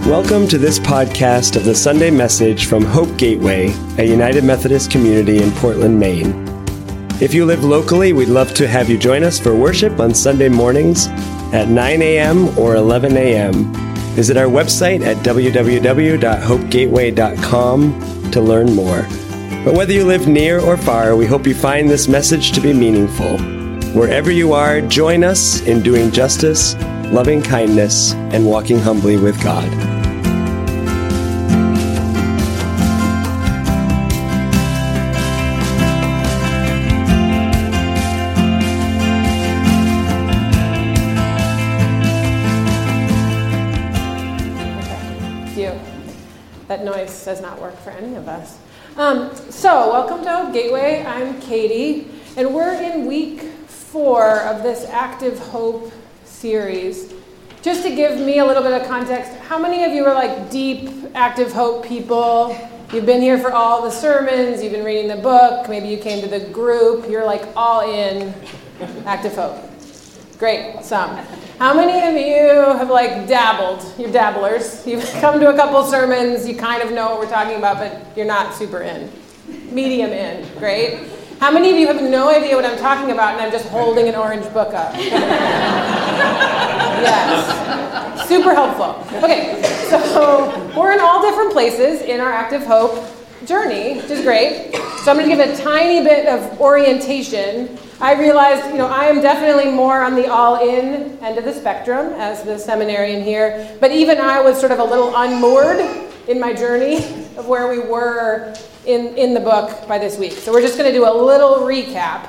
Welcome to this podcast of the Sunday message from Hope Gateway, a United Methodist community in Portland, Maine. If you live locally, we'd love to have you join us for worship on Sunday mornings at 9 a.m. or 11 a.m. Visit our website at www.hopegateway.com to learn more. But whether you live near or far, we hope you find this message to be meaningful. Wherever you are, join us in doing justice, loving kindness, and walking humbly with God. That noise does not work for any of us. So, welcome to Hope Gateway. I'm Katie, and we're in week 4 of this Active Hope series. Just to give me a little bit of context, how many of you are like deep Active Hope people? You've been here for all the sermons, you've been reading the book, maybe you came to the group, you're like all in Active Hope. Great, some. How many of you have like dabbled? You're dabblers. You've come to a couple sermons, you kind of know what we're talking about, but you're not super in. Medium in, great. How many of you have no idea what I'm talking about and I'm just holding an orange book up? Yes, super helpful. Okay, so we're in all different places in our Active Hope journey, which is great. So I'm going to give a tiny bit of orientation. I realized, I am definitely more on the all-in end of the spectrum as the seminarian here, but even I was sort of a little unmoored in my journey of where we were in the book by this week. So we're just going to do a little recap.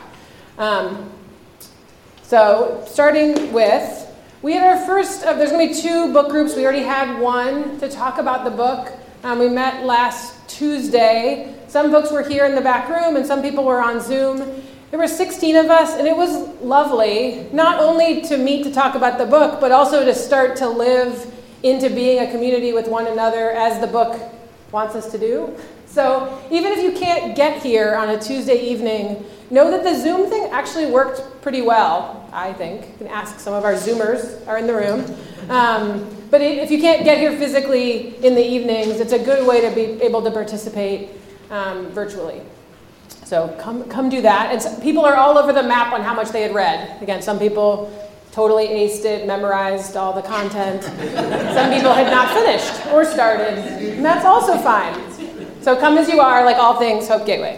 So starting with, we had our first, there's going to be 2 book groups. We already had one to talk about the book. We met last Tuesday. Some folks were here in the back room and some people were on Zoom. There were 16 of us, and it was lovely, not only to meet to talk about the book, but also to start to live into being a community with one another as the book wants us to do. So even if you can't get here on a Tuesday evening, know that the Zoom thing actually worked pretty well, I think. You can ask some of our Zoomers are in the room. But if you can't get here physically in the evenings, it's a good way to be able to participate virtually. So come do that. And people are all over the map on how much they had read. Again, some people totally aced it, memorized all the content. Some people had not finished or started, and that's also fine. So come as you are, like all things Hope Gateway.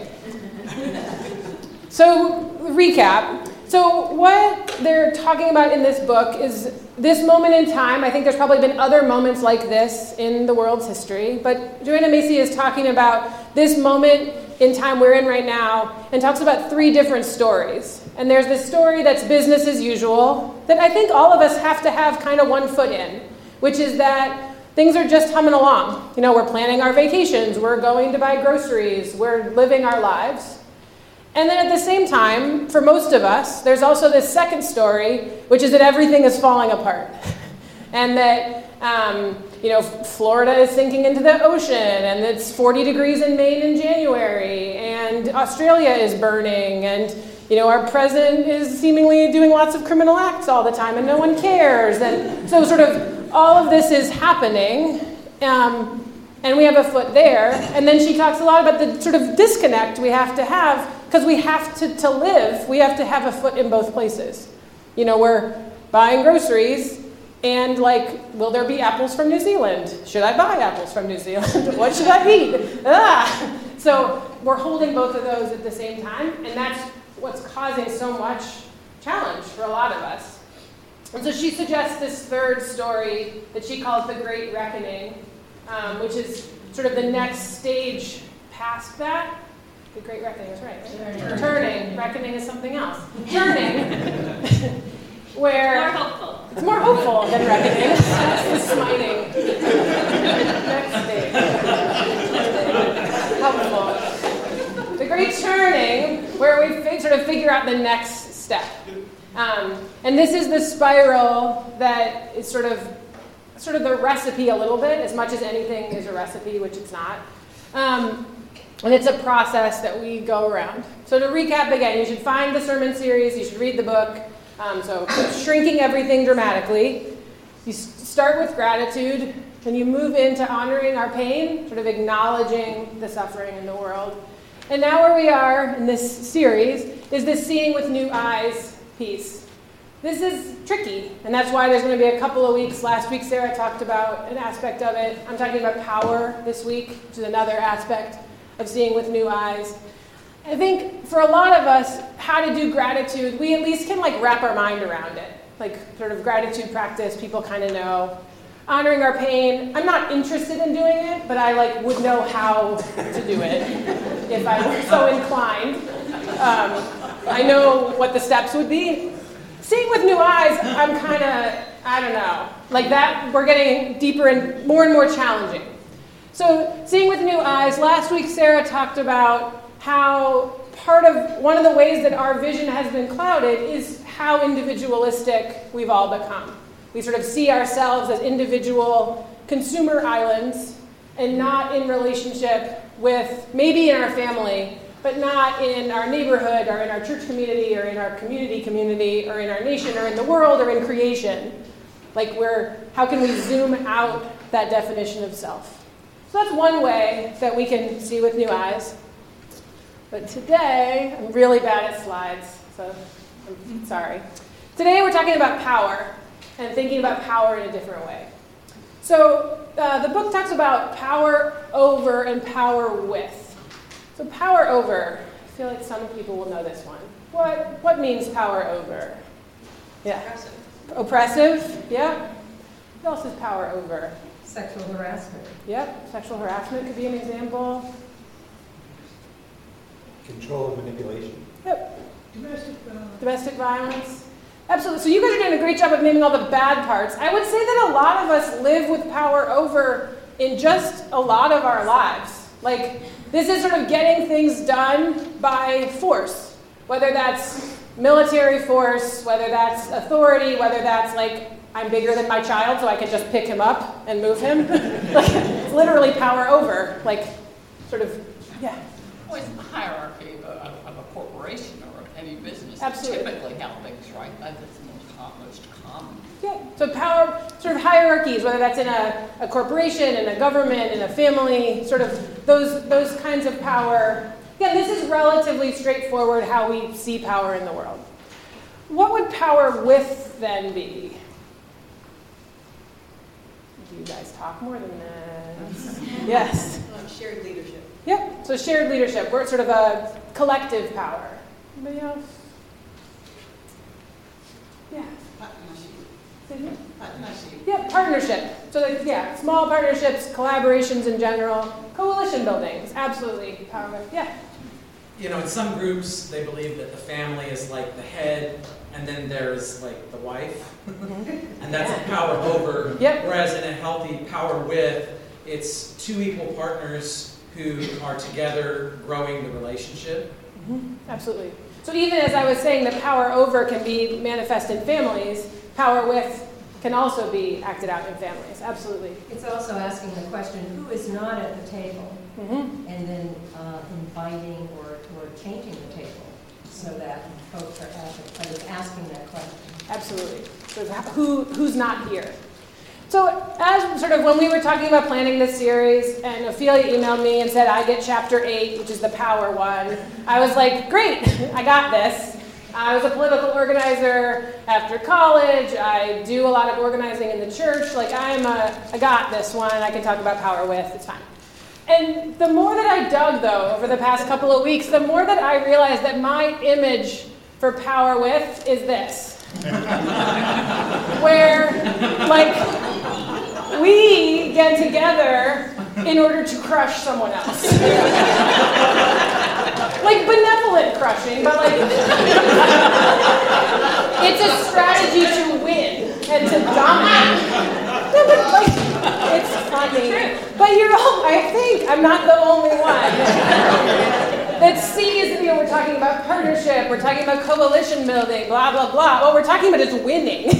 So recap. So what they're talking about in this book is this moment in time. I think there's probably been other moments like this in the world's history, but Joanna Macy is talking about this moment in time we're in right now and talks about 3 different stories. And there's this story that's business as usual that I think all of us have to have kind of one foot in, which is that things are just humming along. We're planning our vacations, we're going to buy groceries, we're living our lives. And then at the same time, for most of us, there's also this second story, which is that everything is falling apart. And that, Florida is sinking into the ocean, and it's 40 degrees in Maine in January, and Australia is burning, and, our president is seemingly doing lots of criminal acts all the time, and no one cares. And so sort of all of this is happening, and we have a foot there. And then she talks a lot about the sort of disconnect we have to have, because we have to live, we have to have a foot in both places. We're buying groceries, and will there be apples from New Zealand? Should I buy apples from New Zealand? What should I eat? So we're holding both of those at the same time, and that's what's causing so much challenge for a lot of us. And so she suggests this third story that she calls the Great Reckoning, which is sort of the next stage past that. The Great Reckoning is right. Turning. Reckoning is something else. Turning, where more hopeful. It's more hopeful than reckoning. It's the smiting. Next stage. Helpful. The Great Turning, where we sort of figure out the next step. And this is the spiral that is sort of the recipe a little bit, as much as anything is a recipe, which it's not. And it's a process that we go around. So to recap again, you should find the sermon series, you should read the book. So shrinking everything dramatically. You start with gratitude, And you move into honoring our pain, sort of acknowledging the suffering in the world. And now where we are in this series is this seeing with new eyes piece. This is tricky, and that's why there's going to be a couple of weeks. Last week, Sarah talked about an aspect of it. I'm talking about power this week, which is another aspect of seeing with new eyes. I think for a lot of us, how to do gratitude, we at least can wrap our mind around it. Sort of gratitude practice, people kind of know. Honoring our pain, I'm not interested in doing it, but I would know how to do it if I were so inclined. I know what the steps would be. Seeing with new eyes, I'm kind of, I don't know, that we're getting deeper and more challenging. So seeing with new eyes, last week Sarah talked about how one of the ways that our vision has been clouded is how individualistic we've all become. We sort of see ourselves as individual consumer islands and not in relationship with, maybe in our family, but not in our neighborhood or in our church community or in our community or in our nation or in the world or in creation. How can we zoom out that definition of self? So that's one way that we can see with new eyes. But today, I'm really bad at slides, so I'm sorry. Today we're talking about power and thinking about power in a different way. So the book talks about power over and power with. So power over, I feel like some people will know this one. What means power over? Yeah. Oppressive, yeah. What else is power over? Sexual harassment. Yep, sexual harassment could be an example. Control and manipulation. Yep. Domestic violence. Absolutely. So you guys are doing a great job of naming all the bad parts. I would say that a lot of us live with power over in just a lot of our lives. This is sort of getting things done by force, whether that's military force, whether that's authority, whether that's I'm bigger than my child so I can just pick him up and move him. It's literally power over, yeah. Well, it's the hierarchy of a corporation or of any business. Absolutely. Typically how things, right? That's the most common. Yeah, so power, sort of hierarchies, whether that's in a corporation, in a government, in a family, sort of those kinds of power. Yeah, this is relatively straightforward how we see power in the world. What would power with then be? Do you guys talk more than this? Yes. Shared leadership. Yep, so shared leadership. We're sort of a collective power. Anybody else? Yeah. Partnership. Yeah, partnership. So small partnerships, collaborations in general, coalition buildings, absolutely. Power. Yeah. In some groups, they believe that the family is like the head, and then there's the wife, and that's a power over. Yep. Whereas in a healthy power with, it's two equal partners who are together growing the relationship. Mm-hmm. Absolutely. So even as I was saying that power over can be manifest in families, power with can also be acted out in families. Absolutely. It's also asking the question, who is not at the table? Mm-hmm. And then inviting or changing the table so that folks are asking that question. Absolutely. So who's not here? So as sort of when we were talking about planning this series, and Ophelia emailed me and said, I get chapter 8, which is the power one, I was like, great, I got this. I was a political organizer after college. I do a lot of organizing in the church. I got this one. I can talk about power with. It's fine. And the more that I dug, though, over the past couple of weeks, the more that I realized that my image for power with is this. Where, we get together in order to crush someone else. Benevolent crushing, but it's a strategy to win and to dominate. It's funny. But I think I'm not the only one that sees, we're talking about partnership, we're talking about coalition building, blah, blah, blah. What we're talking about is winning.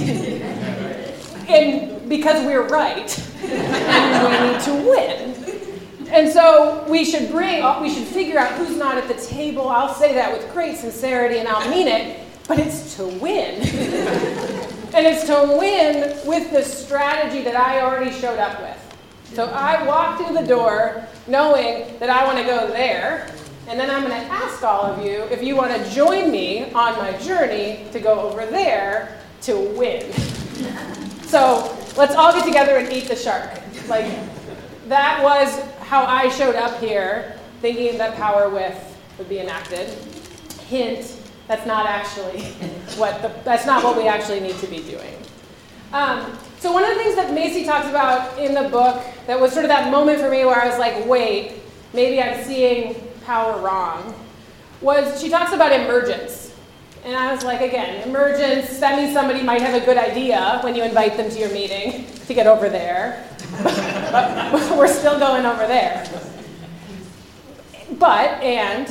And because we're right, and we need to win. And so we should figure out who's not at the table. I'll say that with great sincerity and I'll mean it, but it's to win. And it's to win with the strategy that I already showed up with. So I walk through the door knowing that I want to go there, and then I'm going to ask all of you if you want to join me on my journey to go over there to win. So let's all get together and eat the shark. Like, that was how I showed up here, thinking that Power With would be enacted. Hint, that's not what we actually need to be doing. So one of the things that Macy talks about in the book that was sort of that moment for me where I was like, wait, maybe I'm seeing power wrong, was she talks about emergence. And I was like, again, emergence, that means somebody might have a good idea when you invite them to your meeting to get over there. But we're still going over there. And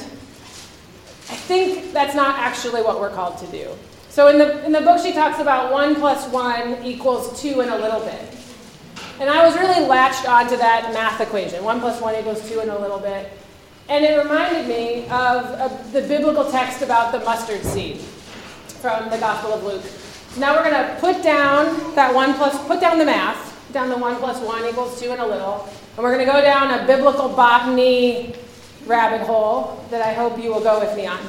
I think that's not actually what we're called to do. So in the book she talks about 1 + 1 = 2 and a little bit. And I was really latched onto that math equation, 1 + 1 = 2 and a little bit. And it reminded me of the biblical text about the mustard seed from the Gospel of Luke. So now we're going to put down the math, down the 1 + 1 = 2 and a little, and we're going to go down a biblical botany rabbit hole that I hope you will go with me on.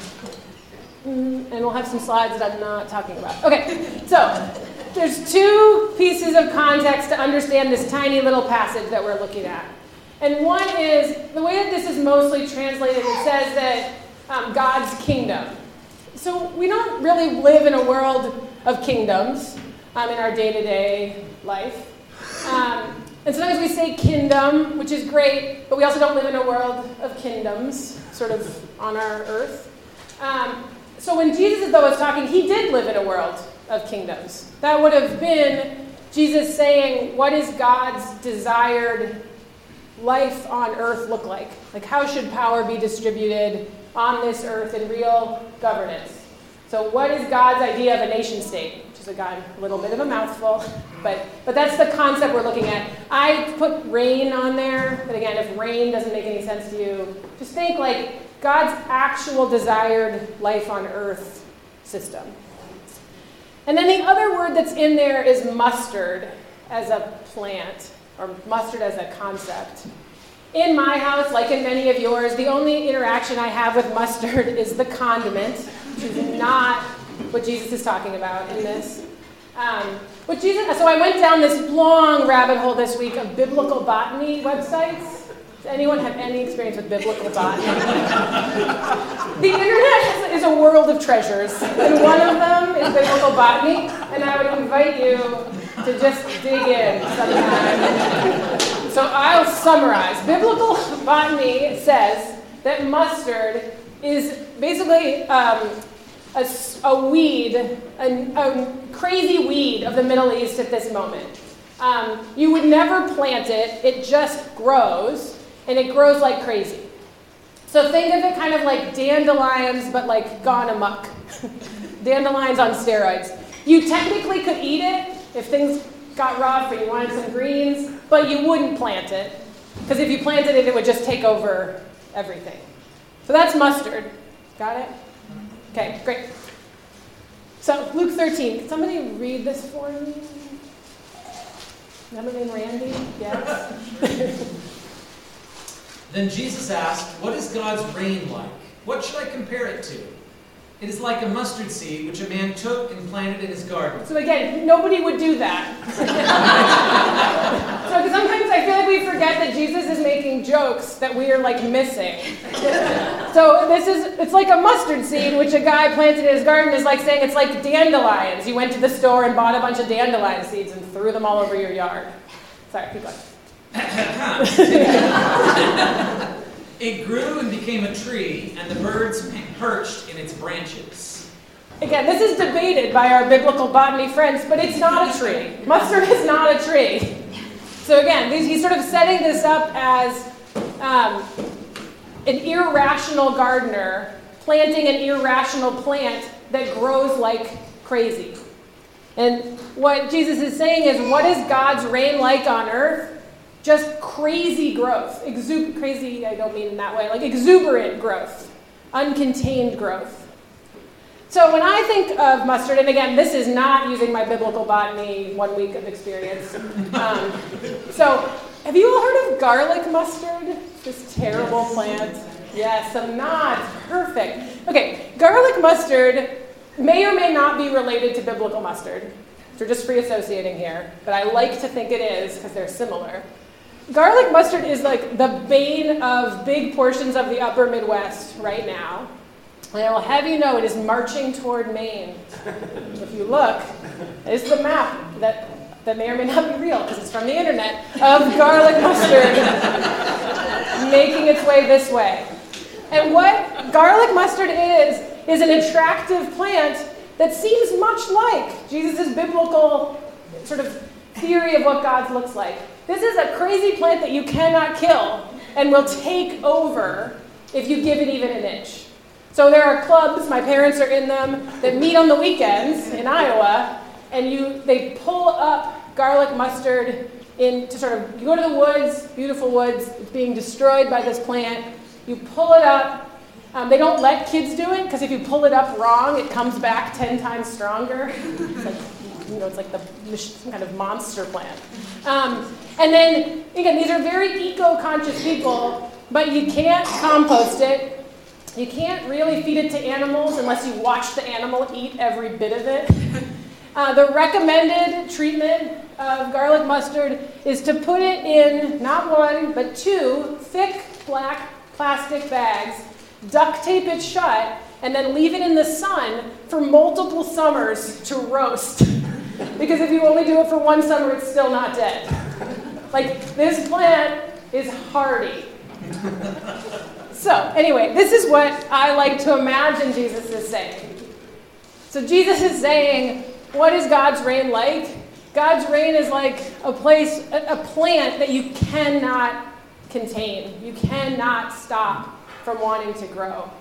And we'll have some slides that I'm not talking about. Okay, so there's 2 pieces of context to understand this tiny little passage that we're looking at. And one is, the way that this is mostly translated, it says that God's kingdom. So we don't really live in a world of kingdoms in our day-to-day life. And sometimes we say kingdom, which is great, but we also don't live in a world of kingdoms, sort of on our earth. So when Jesus, though, was talking, he did live in a world of kingdoms. That would have been Jesus saying, what is God's desired life on earth look like? Like, how should power be distributed on this earth in real governance? So what is God's idea of a nation state? Which is, again, a little bit of a mouthful, but that's the concept we're looking at. I put reign on there, but again, if reign doesn't make any sense to you, just think like God's actual desired life on earth system. And then the other word that's in there is mustard as a plant, or mustard as a concept. In my house, like in many of yours, the only interaction I have with mustard is the condiment, which is not what Jesus is talking about in this. So I went down this long rabbit hole this week of biblical botany websites. Does anyone have any experience with biblical botany? The internet is a world of treasures, and one of them is biblical botany, and I would invite you to just dig in sometime. So I'll summarize. Biblical botany says that mustard is basically a weed, a crazy weed of the Middle East at this moment. You would never plant it, it just grows, and it grows like crazy. So think of it kind of like dandelions, but like gone amok. Dandelions on steroids. You technically could eat it if things got rough or you wanted some greens, but you wouldn't plant it, because if you planted it, it would just take over everything. So that's mustard. Got it? Okay, great. So Luke 13. Can somebody read this for me? Remember name Randy? Yes? Then Jesus asked, what is God's reign like? What should I compare it to? It is like a mustard seed, which a man took and planted in his garden. So again, nobody would do that. So sometimes I feel like we forget that Jesus is making jokes that we are like missing. So it's like a mustard seed, which a guy planted in his garden, is like saying it's like dandelions. You went to the store and bought a bunch of dandelion seeds and threw them all over your yard. Sorry, keep going. It grew and became a tree, and the birds perched in its branches. Again, this is debated by our biblical botany friends, but it's not a tree. Mustard is not a tree. So again, he's sort of setting this up as an irrational gardener planting an irrational plant that grows like crazy. And what Jesus is saying is, what is God's reign like on earth? Just crazy growth. Crazy, I don't mean in that way, like exuberant growth, uncontained growth. So when I think of mustard, and again, this is not using my biblical botany 1 week of experience. So Have you all heard of garlic mustard? This terrible plant. Yes, some nods. Perfect. Okay, garlic mustard may or may not be related to biblical mustard. So we're just free associating here, but I like to think it is because they're similar. Garlic mustard is like the bane of big portions of the upper Midwest right now. And I will have you know it is marching toward Maine. If you look, it's the map that may or may not be real because it's from the internet of garlic mustard making its way this way. And what garlic mustard is an attractive plant that seems much like Jesus' biblical sort of theory of what God looks like. This is a crazy plant that you cannot kill and will take over if you give it even an inch. So there are clubs, my parents are in them, that meet on the weekends in Iowa, and they pull up garlic mustard you go to the woods, beautiful woods, it's being destroyed by this plant. You pull it up. They don't let kids do it because if you pull it up wrong, it comes back 10 times stronger. It's like some kind of monster plant. And then, again, these are very eco-conscious people, but you can't compost it. You can't really feed it to animals unless you watch the animal eat every bit of it. The recommended treatment of garlic mustard is to put it in not one, but 2 thick black plastic bags, duct tape it shut, and then leave it in the sun for multiple summers to roast. Because if you only do it for one summer, it's still not dead. Like, this plant is hardy. So, anyway, this is what I like to imagine Jesus is saying. So Jesus is saying, what is God's reign like? God's reign is like a plant that you cannot contain. You cannot stop from wanting to grow.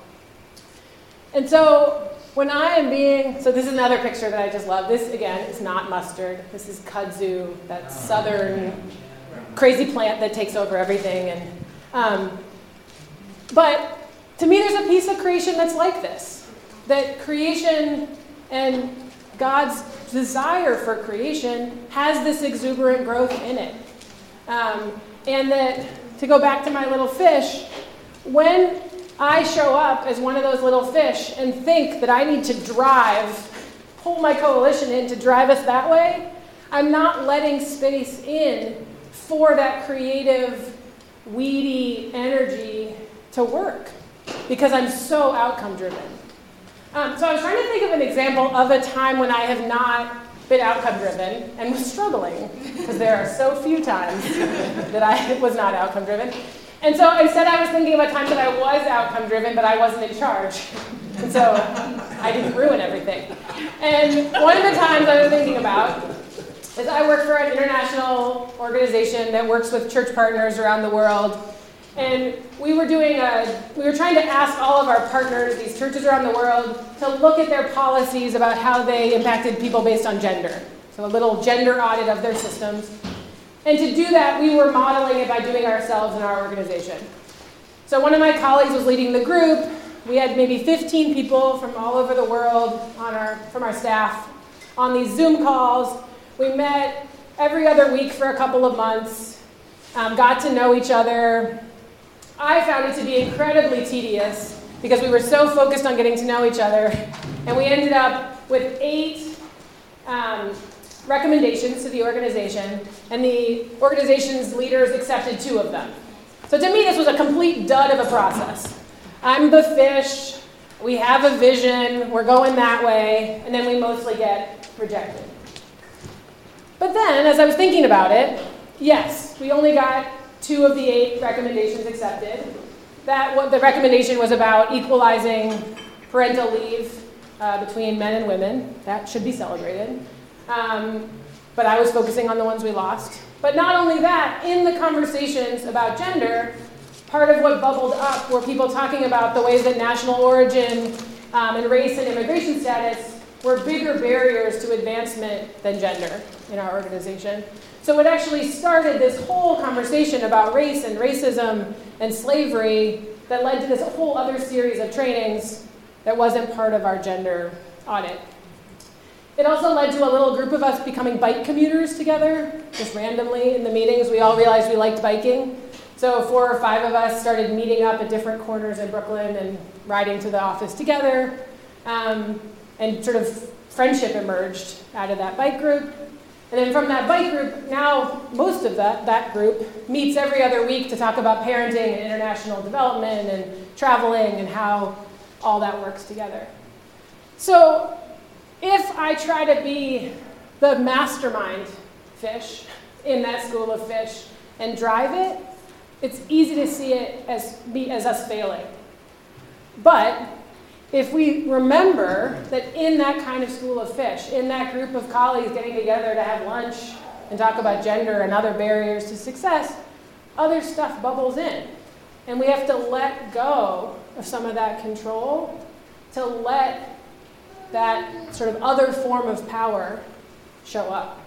And so when I am so this is another picture that I just love. This, again, is not mustard. This is kudzu, that southern crazy plant that takes over everything. But to me, there's a piece of creation that's like this. That creation and God's desire for creation has this exuberant growth in it. And that, to go back to my little fish, when I show up as one of those little fish and think that I need to pull my coalition in to drive us that way, I'm not letting space in for that creative, weedy energy to work because I'm so outcome driven. So I was trying to think of an example of a time when I have not been outcome driven and was struggling because there are so few times that I was not outcome driven. And so instead I was thinking about times that I was outcome driven, but I wasn't in charge. And so I didn't ruin everything. And one of the times I was thinking about is I work for an international organization that works with church partners around the world. And we were trying to ask all of our partners, these churches around the world, to look at their policies about how they impacted people based on gender. So a little gender audit of their systems. And to do that, we were modeling it by doing it ourselves in our organization. So one of my colleagues was leading the group. We had maybe 15 people from all over the world from our staff on these Zoom calls. We met every other week for a couple of months, got to know each other. I found it to be incredibly tedious because we were so focused on getting to know each other. And we ended up with 8 recommendations to the organization, and the organization's leaders accepted 2 of them. So to me, this was a complete dud of a process. I'm the fish, we have a vision, we're going that way, and then we mostly get rejected. But then, as I was thinking about it, yes, we only got 2 of the 8 recommendations accepted. The recommendation was about equalizing parental leave between men and women. That should be celebrated. But I was focusing on the ones we lost. But not only that, in the conversations about gender, part of what bubbled up were people talking about the ways that national origin and race and immigration status were bigger barriers to advancement than gender in our organization. So it actually started this whole conversation about race and racism and slavery that led to this whole other series of trainings that wasn't part of our gender audit. It also led to a little group of us becoming bike commuters together, just randomly in the meetings. We all realized we liked biking. So 4 or 5 of us started meeting up at different corners in Brooklyn and riding to the office together. And sort of friendship emerged out of that bike group. And then from that bike group, now most of that group meets every other week to talk about parenting and international development and traveling and how all that works together. So if I try to be the mastermind fish in that school of fish and drive it, it's easy to see it as us failing. But if we remember that in that kind of school of fish, in that group of colleagues getting together to have lunch and talk about gender and other barriers to success, other stuff bubbles in. And we have to let go of some of that control to let that sort of other form of power show up.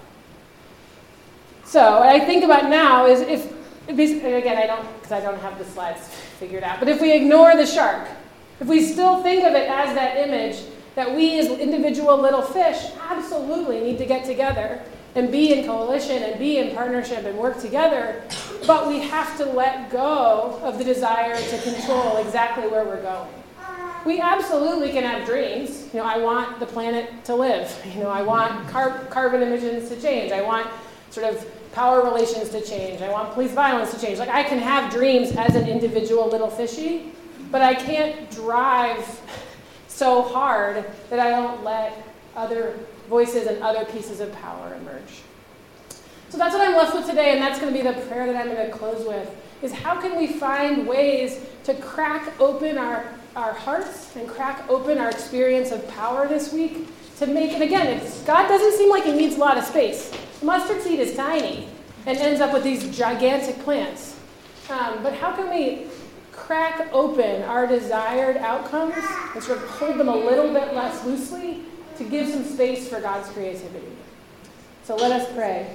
So what I think about now is again, I don't have the slides figured out, but if we ignore the shark, if we still think of it as that image that we as individual little fish absolutely need to get together and be in coalition and be in partnership and work together, but we have to let go of the desire to control exactly where we're going. We absolutely can have dreams. I want the planet to live. I want carbon emissions to change. I want sort of power relations to change. I want police violence to change. I can have dreams as an individual little fishy, but I can't drive so hard that I don't let other voices and other pieces of power emerge. So that's what I'm left with today, and that's going to be the prayer that I'm going to close with, is how can we find ways to crack open our hearts and crack open our experience of power this week to make it, again, God doesn't seem like he needs a lot of space. The mustard seed is tiny and ends up with these gigantic plants. But how can we crack open our desired outcomes and sort of hold them a little bit less loosely to give some space for God's creativity? So let us pray.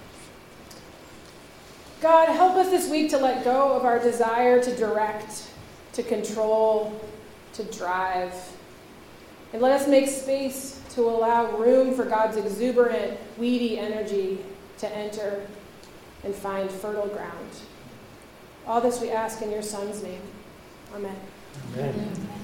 God, help us this week to let go of our desire to direct, to control, to drive. And let us make space to allow room for God's exuberant, weedy energy to enter and find fertile ground. All this we ask in your Son's name. Amen. Amen.